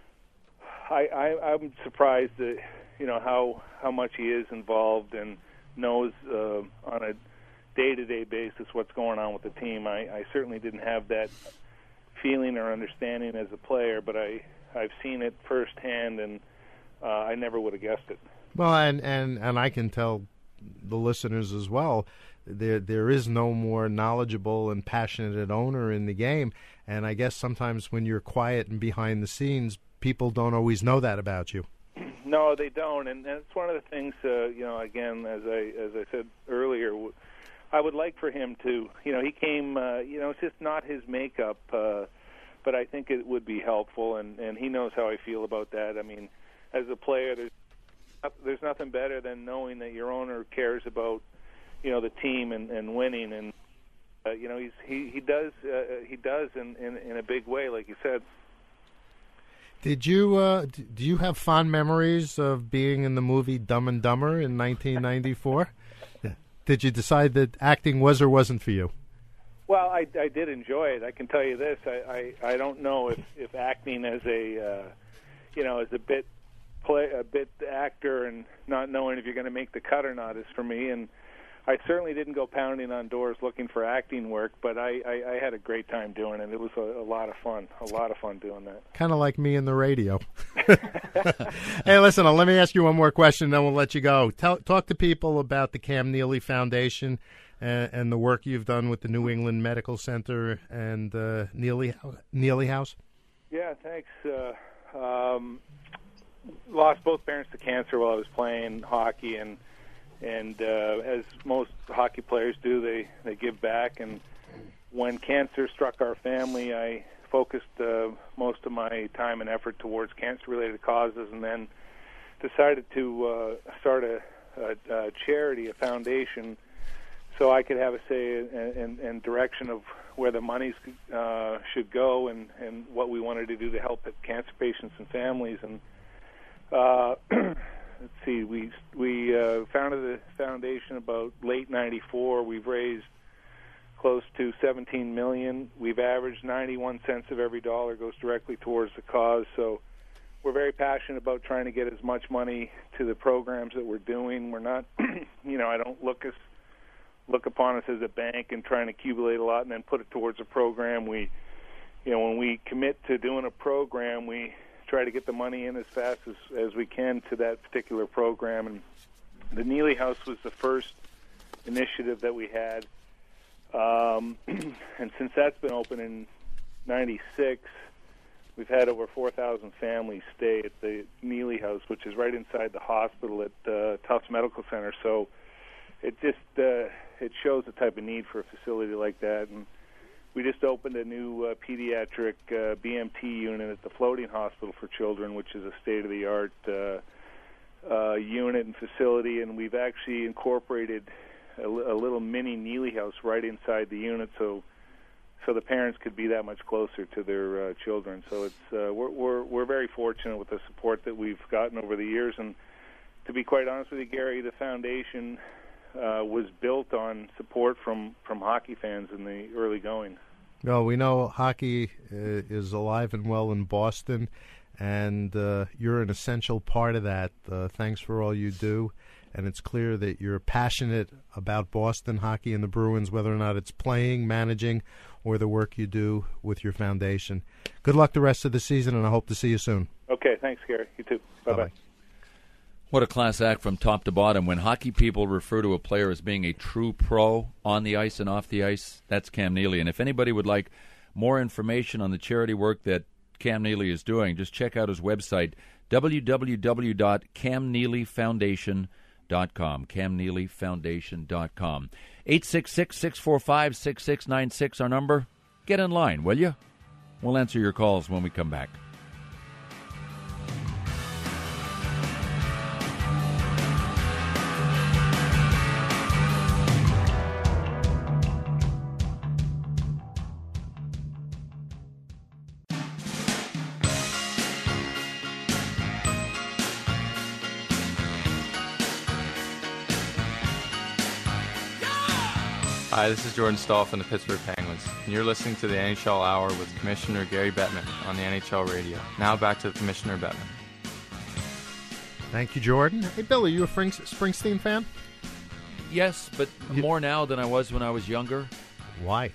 I, I I'm surprised that you know how how much he is involved and knows uh, on a day-to-day basis what's going on with the team. I, I certainly didn't have that feeling or understanding as a player, but I I've seen it firsthand, and uh, I never would have guessed it. Well, and, and, and I can tell the listeners as well, there there is no more knowledgeable and passionate owner in the game. And I guess sometimes when you're quiet and behind the scenes, people don't always know that about you. No, they don't, and that's one of the things. Uh, you know, again, as I as I said earlier, I would like for him to. You know, he came. Uh, you know, it's just not his makeup, uh, but I think it would be helpful, and, and he knows how I feel about that. I mean, as a player, there's there's nothing better than knowing that your owner cares about, you know, the team and, and winning, and uh, you know, he's he he does uh, he does in, in in a big way, like you said. Did you uh, do you have fond memories of being in the movie Dumb and Dumber in nineteen ninety-four? Did you decide that acting was or wasn't for you? Well, I, I did enjoy it. I can tell you this: I, I, I don't know if, if acting as a uh, you know as a bit play a bit actor and not knowing if you're going to make the cut or not is for me. And I certainly didn't go pounding on doors looking for acting work, but I, I, I had a great time doing it. It was a, a lot of fun, a lot of fun doing that. Kind of like me in the radio. Hey, listen, let me ask you one more question, then we'll let you go. Tell, talk to people about the Cam Neely Foundation and, and the work you've done with the New England Medical Center and uh, Neely, Neely House. Yeah, thanks. Uh, um, lost both parents to cancer while I was playing hockey, and And uh, as most hockey players do, they, they give back. And when cancer struck our family, I focused uh, most of my time and effort towards cancer-related causes, and then decided to uh, start a, a, a charity, a foundation, so I could have a say and, and direction of where the monies uh, should go and, and what we wanted to do to help cancer patients and families. And uh, let's see, we we uh, founded the foundation about late ninety-four. We've raised close to seventeen million dollars. We've averaged ninety-one cents of every dollar goes directly towards the cause. So we're very passionate about trying to get as much money to the programs that we're doing. We're not, you know, I don't look us look upon us as a bank and trying to accumulate a lot and then put it towards a program. We, you know, when we commit to doing a program, we try to get the money in as fast as, as we can to that particular program. And the Neely House was the first initiative that we had. Um, and since that's been open in ninety-six, we've had over four thousand families stay at the Neely House, which is right inside the hospital at uh, Tufts Medical Center. So it just uh, it shows the type of need for a facility like that. And we just opened a new uh, pediatric uh, B M T unit at the Floating Hospital for Children, which is a state-of-the-art uh, uh, unit and facility, and we've actually incorporated a, a little mini Neely House right inside the unit, so so the parents could be that much closer to their uh, children. So it's uh, we're, we're we're very fortunate with the support that we've gotten over the years, and to be quite honest with you, Gary, the foundation Uh, was built on support from, from hockey fans in the early going. Well, we know hockey uh, is alive and well in Boston, and uh, you're an essential part of that. Uh, thanks for all you do, and it's clear that you're passionate about Boston hockey and the Bruins, whether or not it's playing, managing, or the work you do with your foundation. Good luck the rest of the season, and I hope to see you soon. Okay, thanks, Gary. You too. Bye-bye. Bye-bye. What a class act from top to bottom. When hockey people refer to a player as being a true pro on the ice and off the ice, that's Cam Neely. And if anybody would like more information on the charity work that Cam Neely is doing, just check out his website, w w w dot cam neely foundation dot com, cam neely foundation dot com. eight six six, six four five, six six nine six, our number. Get in line, will you? We'll answer your calls when we come back. Hi, this is Jordan Stahl from the Pittsburgh Penguins, and you're listening to the N H L Hour with Commissioner Gary Bettman on the N H L Radio. Now back to Commissioner Bettman. Thank you, Jordan. Hey, Bill, are you a Springsteen fan? Yes, but You- more now than I was when I was younger. Why?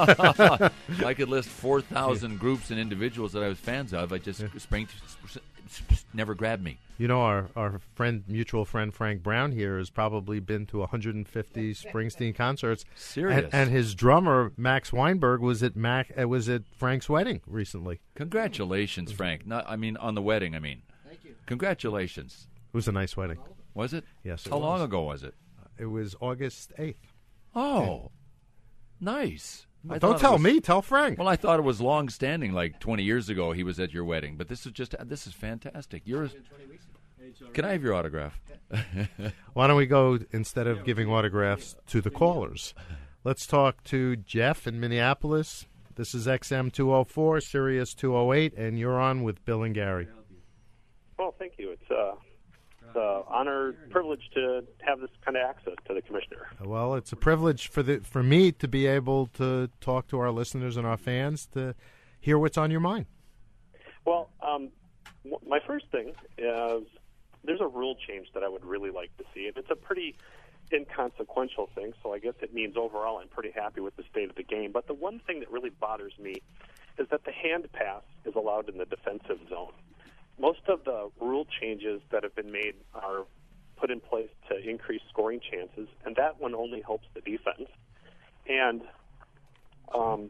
I could list four thousand groups and individuals that I was fans of. I just Spring, never grabbed me. You know, our, our friend, mutual friend Frank Brown here has probably been to one hundred fifty Springsteen concerts. Serious. And, and his drummer, Max Weinberg, was at Mac, uh, was at Frank's wedding recently. Congratulations, Frank. Not, I mean, on the wedding, I mean. Thank you. Congratulations. It was a nice wedding. Was it? Yes, it How was. long ago was it? It was August eighth. Oh, nice. I Don't thought it tell was- me, tell Frank. Well, I thought it was long-standing, like twenty years ago he was at your wedding. But this is just, this is fantastic. You're, can I have your autograph? Why don't we go, instead of giving autographs, to the callers? Let's talk to Jeff in Minneapolis. This is X M two oh four, Sirius two oh eight, and you're on with Bill and Gary. Well, thank you. It's uh, it's an honor, privilege to have this kind of access to the commissioner. Well, it's a privilege for the for me to be able to talk to our listeners and our fans to hear what's on your mind. Well, um, w- my first thing is there's a rule change that I would really like to see, and it's a pretty inconsequential thing, so I guess it means overall I'm pretty happy with the state of the game. But the one thing that really bothers me is that the hand pass is allowed in the defensive zone. Most of the rule changes that have been made are put in place to increase scoring chances, and that one only helps the defense. And um,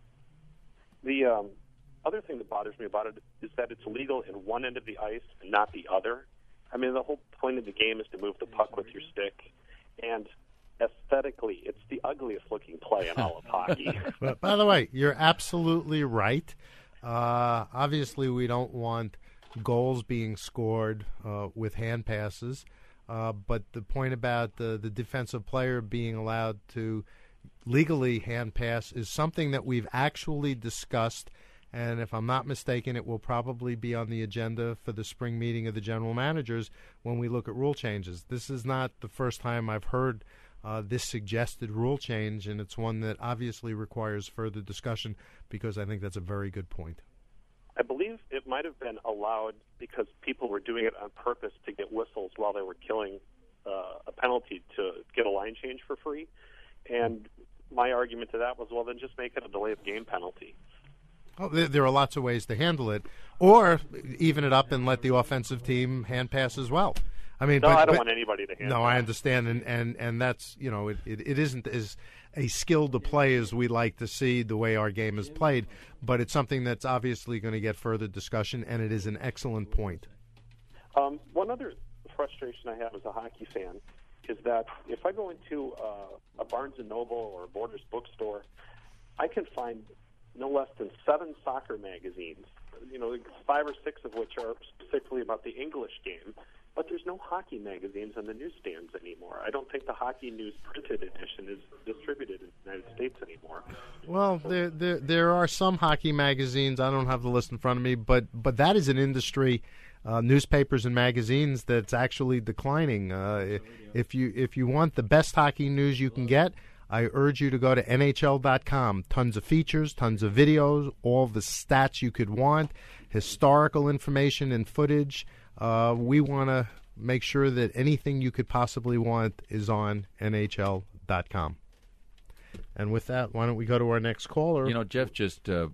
the um, other thing that bothers me about it is that it's legal in one end of the ice and not the other. I mean, the whole point of the game is to move the puck with your stick, and aesthetically, it's the ugliest looking play in all of hockey. But by the way, you're absolutely right. Uh, obviously, we don't want goals being scored uh, with hand passes, uh, but the point about the, the defensive player being allowed to legally hand pass is something that we've actually discussed, and if I'm not mistaken, it will probably be on the agenda for the spring meeting of the general managers when we look at rule changes. This is not the first time I've heard uh, this suggested rule change, and it's one that obviously requires further discussion because I think that's a very good point. I believe it might have been allowed because people were doing it on purpose to get whistles while they were killing uh, a penalty to get a line change for free. And my argument to that was, well, then just make it a delay of game penalty. Oh, there, there are lots of ways to handle it, or even it up and let the offensive team hand pass as well. I mean, no, but, I don't but, want anybody to hand No, pass. I understand, and, and, and that's, you know, it, it, it isn't as a skill to play as we like to see the way our game is played, but it's something that's obviously going to get further discussion, and it is an excellent point. Um, one other frustration I have as a hockey fan is that if I go into uh, a Barnes and Noble or a Borders bookstore, I can find no less than seven soccer magazines, you know, five or six of which are specifically about the English game. But there's no hockey magazines on the newsstands anymore. I don't think the Hockey News printed edition is distributed in the United States anymore. Well, there, there there are some hockey magazines. I don't have the list in front of me, but but that is an industry, uh, newspapers and magazines, that's actually declining. Uh, if you if you want the best hockey news you can get, I urge you to go to N H L dot com. Tons of features, tons of videos, all the stats you could want, historical information and footage. Uh, we want to make sure that anything you could possibly want is on N H L dot com. And with that, why don't we go to our next caller? You know, Jeff just uh,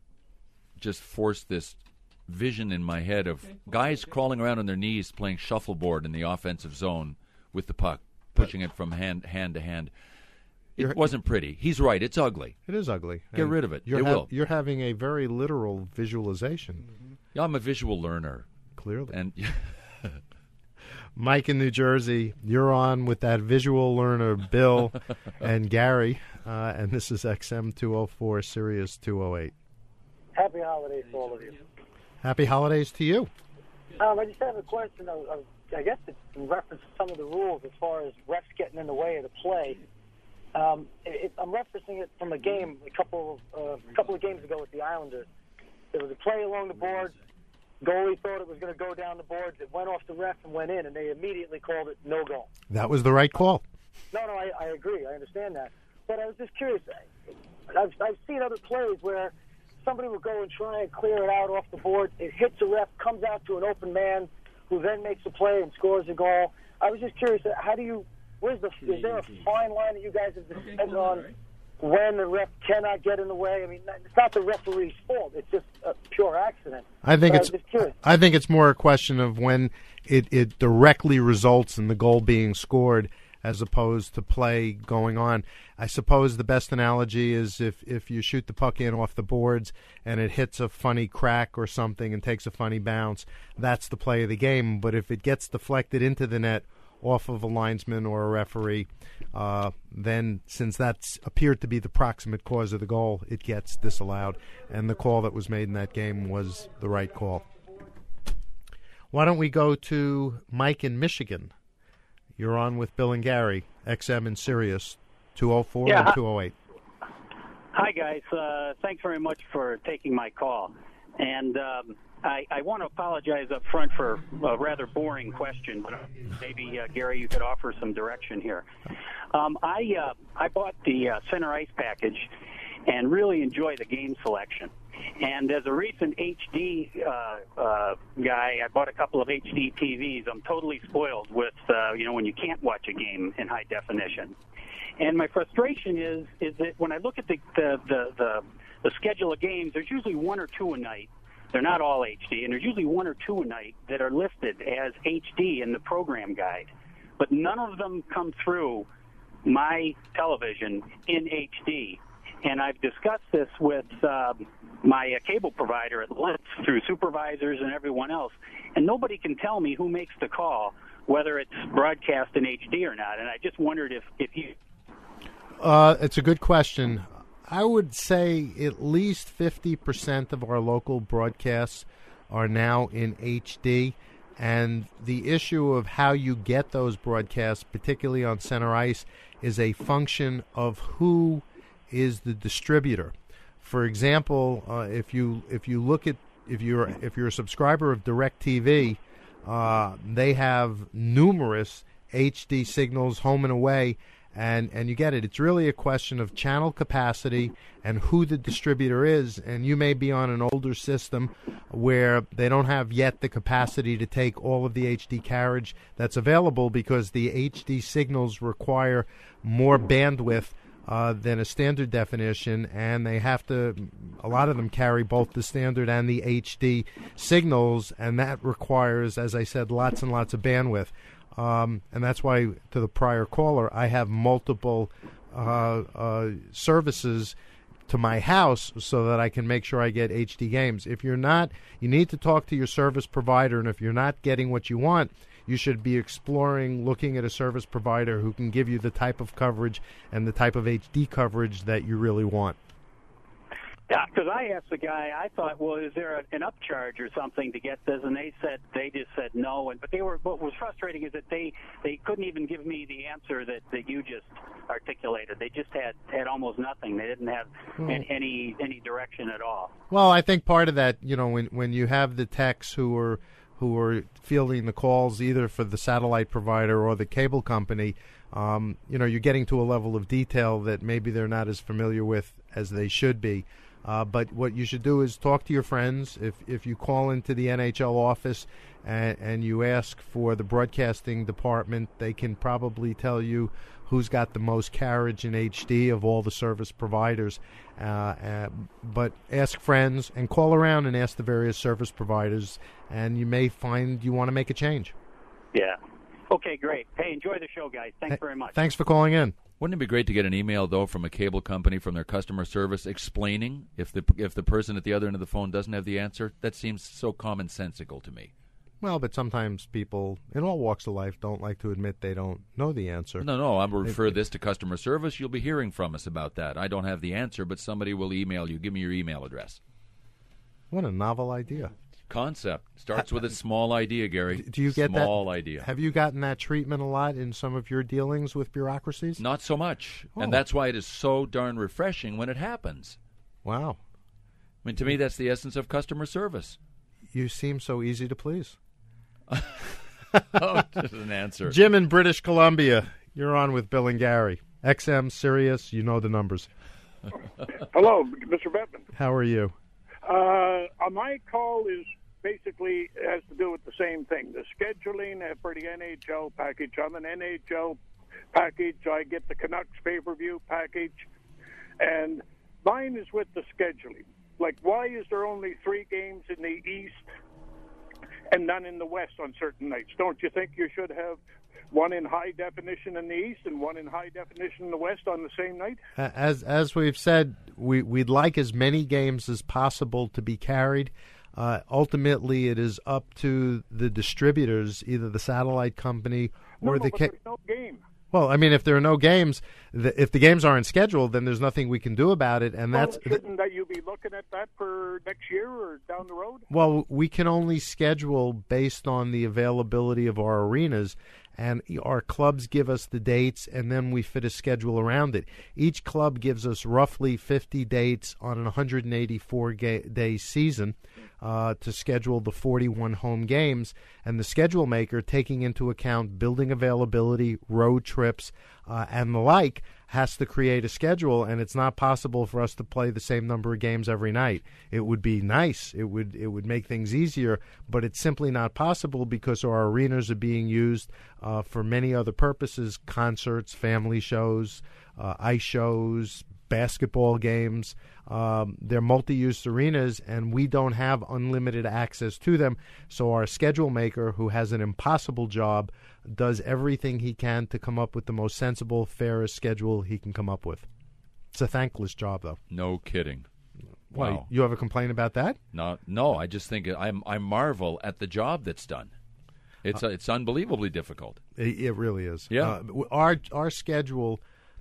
just forced this vision in my head of guys crawling around on their knees playing shuffleboard in the offensive zone with the puck, pushing it from hand hand to hand. It You're, wasn't pretty. He's right. It's ugly. It is ugly. Get And rid of it. You're It ha- will. You're having a very literal visualization. Mm-hmm. Yeah, I'm a visual learner. Clearly. And Mike in New Jersey, you're on with that visual learner, Bill and Gary, uh, and this is X M two oh four, Sirius two oh eight. Happy holidays to all of you. Happy holidays to you. Um, I just have a question. Of, of, I guess it's in reference to some of the rules as far as refs getting in the way of the play. Um, it, I'm referencing it from a game a couple uh, a couple of games ago with the Islanders. There was a play along the boards. Goalie thought it was going to go down the boards. It went off the ref and went in, and they immediately called it no goal. That was the right call. No, no, I, I agree. I understand that. But I was just curious. I've, I've seen other plays where somebody will go and try and clear it out off the board. It hits a ref, comes out to an open man, who then makes a play and scores a goal. I was just curious. How do you? Where's the? Is there a fine line that you guys have decided on when the ref cannot get in the way? I mean, it's not the referee's fault. It's just a pure accident. I think But it's I'm just curious. I think it's more a question of when it, it directly results in the goal being scored as opposed to play going on. I suppose the best analogy is if, if you shoot the puck in off the boards and it hits a funny crack or something and takes a funny bounce, that's the play of the game. But if it gets deflected into the net off of a linesman or a referee, uh, then since that's appeared to be the proximate cause of the goal, it gets disallowed. And the call that was made in that game was the right call. Why don't we go to Mike in Michigan? You're on with Bill and Gary, X M and Sirius, two oh four Yeah, and two oh eight. Hi, guys. Uh, thanks very much for taking my call. And um, I, I want to apologize up front for a rather boring question, but maybe, uh, Gary, you could offer some direction here. Um, I, uh, I bought the uh, Center Ice package and really enjoy the game selection. And as a recent H D uh, uh, guy, I bought a couple of H D T Vs. I'm totally spoiled with, uh, you know, when you can't watch a game in high definition. And my frustration is is that when I look at the the, the, the, the schedule of games, there's usually one or two a night. They're not all H D, and there's usually one or two a night that are listed as H D in the program guide. But none of them come through my television in H D. And I've discussed this with uh, my uh, cable provider at length through supervisors and everyone else, and nobody can tell me who makes the call, whether it's broadcast in H D or not. And I just wondered if, if you... Uh, it's a good question. I would say at least fifty percent of our local broadcasts are now in H D, and the issue of how you get those broadcasts, particularly on Center Ice, is a function of who is the distributor. For example, uh, if you if you look at if you're if you're a subscriber of DirecTV, uh, they have numerous H D signals home and away, and and you get it. It's really a question of channel capacity and who the distributor is. And you may be on an older system where they don't have yet the capacity to take all of the H D carriage that's available because the H D signals require more bandwidth Uh, than a standard definition, and they have to, a lot of them carry both the standard and the H D signals, and that requires, as I said, lots and lots of bandwidth. Um, and that's why, to the prior caller, I have multiple uh, uh, services to my house so that I can make sure I get H D games. If you're not, you need to talk to your service provider, and if you're not getting what you want, you should be exploring looking at a service provider who can give you the type of coverage and the type of H D coverage that you really want. Yeah, because I asked the guy, I thought, well, is there a, an upcharge or something to get this? And they said, they just said no. And but they were, what was frustrating is that they, they couldn't even give me the answer that, that you just articulated. They just had, had almost nothing. They didn't have Hmm. any any direction at all. Well, I think part of that, you know, when when you have the techs who are who are fielding the calls either for the satellite provider or the cable company, um, you know, you're getting to a level of detail that maybe they're not as familiar with as they should be. Uh, but what you should do is talk to your friends. If if you call into the N H L office and, and you ask for the broadcasting department, they can probably tell you who's got the most carriage in H D of all the service providers. Uh, uh, but ask friends and call around and ask the various service providers, and you may find you want to make a change. Yeah. Okay, great. Hey, enjoy the show, guys. Thanks very much. Thanks for calling in. Wouldn't it be great to get an email, though, from a cable company, from their customer service, explaining if the if the person at the other end of the phone doesn't have the answer? That seems so commonsensical to me. Well, but sometimes people in all walks of life don't like to admit they don't know the answer. No, no, I'm going to refer this to customer service. You'll be hearing from us about that. I don't have the answer, but somebody will email you. Give me your email address. What a novel idea. Concept. Starts with a small idea, Gary. Do you get small that? Small idea. Have you gotten that treatment a lot in some of your dealings with bureaucracies? Not so much. Oh. And that's why it is so darn refreshing when it happens. Wow. I mean, to me, that's the essence of customer service. You seem so easy to please. Oh, just an answer. Jim in British Columbia, you're on with Bill and Gary. X M, Sirius, you know the numbers. Hello, Mister Bettman. How are you? Uh, my call is basically has to do with the same thing. The scheduling for the N H L package. I'm an N H L package. I get the Canucks pay-per-view package. And mine is with the scheduling. Like, why is there only three games in the East and none in the West on certain nights? Don't you think you should have one in high definition in the East and one in high definition in the West on the same night? As as we've said, we, we'd like as many games as possible to be carried. Uh, ultimately, it is up to the distributors, either the satellite company or no, the... But Ca- there's no game. Well, I mean, if there are no games, the, if the games aren't scheduled, then there's nothing we can do about it, and well, that's... Shouldn't that you be looking at that for next year or down the road? Well, we can only schedule based on the availability of our arenas, and our clubs give us the dates, and then we fit a schedule around it. Each club gives us roughly fifty dates on an one hundred eighty-four day season uh, to schedule the forty-one home games, and the schedule maker, taking into account building availability, road trips, uh, and the like, has to create a schedule, and it's not possible for us to play the same number of games every night. It would be nice. It would it would make things easier, but it's simply not possible because our arenas are being used uh, for many other purposes, concerts, family shows, uh, ice shows, basketball games. Um, they're multi-use arenas, and we don't have unlimited access to them, so our schedule maker, who has an impossible job, does everything he can to come up with the most sensible, fairest schedule he can come up with. It's a thankless job, though. No kidding. Why, Wow. you have a complaint about that? No, no. I just think I I marvel at the job that's done. It's uh, it's unbelievably difficult. It, it really is. Yeah. Uh, our our schedule,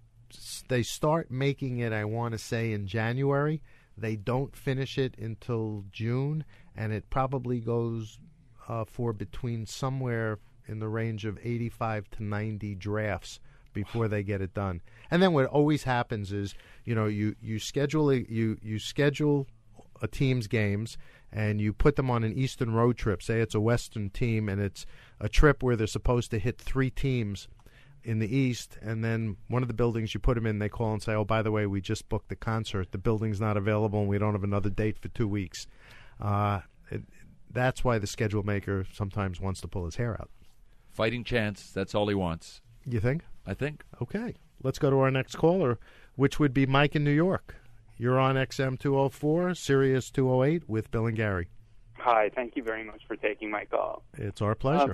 they start making it, I want to say, in January. They don't finish it until June, and it probably goes uh, for between somewhere in the range of eighty-five to ninety drafts before they get it done. And then what always happens is, you know, you, you schedule a, you you schedule a team's games, and you put them on an Eastern road trip. Say it's a Western team, and it's a trip where they're supposed to hit three teams in the East, and then one of the buildings you put them in, they call and say, oh, by the way, we just booked the concert. The building's not available, and we don't have another date for two weeks. Uh, it, that's why the schedule maker sometimes wants to pull his hair out. Fighting chance, that's all he wants. You think? I think. Okay. Let's go to our next caller, which would be Mike in New York. You're on X M two oh four, Sirius two oh eight with Bill and Gary. Hi, thank you very much for taking my call. It's our pleasure. Um,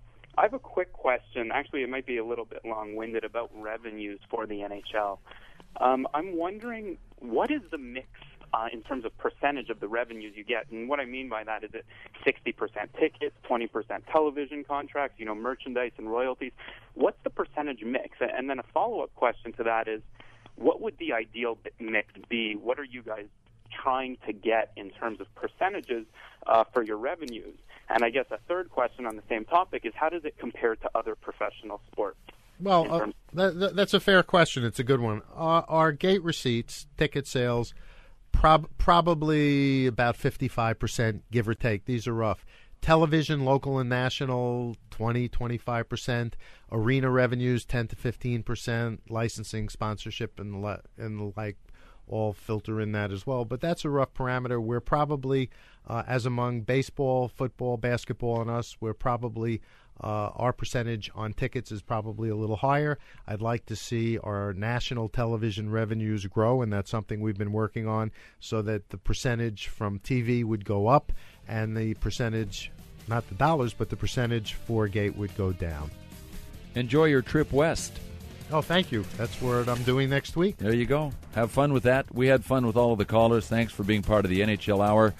I have a quick question. Actually, it might be a little bit long-winded about revenues for the N H L. Um, I'm wondering, what is the mix uh, in terms of percentage of the revenues you get? And what I mean by that is it sixty percent tickets, twenty percent television contracts, you know, merchandise and royalties? What's the percentage mix? And then a follow-up question to that is, what would the ideal mix be? What are you guys trying to get in terms of percentages uh, for your revenues? And I guess a third question on the same topic is, how does it compare to other professional sports? Well, uh, that, that, that's a fair question. It's a good one. Our, our gate receipts, ticket sales, prob- probably about fifty-five percent, give or take. These are rough. Television, local and national, twenty, twenty-five percent. Arena revenues, ten to fifteen percent. Licensing, sponsorship, and the, le- and the like all filter in that as well. But that's a rough parameter. We're probably, uh, as among baseball, football, basketball, and us, we're probably, uh, our percentage on tickets is probably a little higher. I'd like to see our national television revenues grow, and that's something we've been working on, so that the percentage from T V would go up, and the percentage, not the dollars, but the percentage for gate would go down. Enjoy your trip west. Oh, thank you. That's what I'm doing next week. There you go. Have fun with that. We had fun with all of the callers. Thanks for being part of the N H L Hour.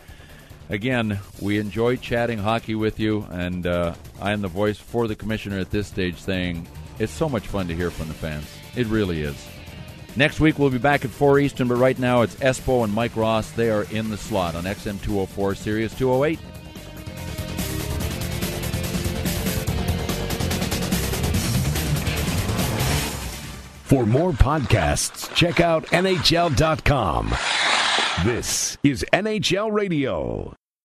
Again, we enjoyed chatting hockey with you, and uh, I am the voice for the commissioner at this stage saying it's so much fun to hear from the fans. It really is. Next week we'll be back at four Eastern, but right now it's Espo and Mike Ross. They are in the slot on X M two oh four, Sirius two oh eight. For more podcasts, check out N H L dot com. This is N H L Radio.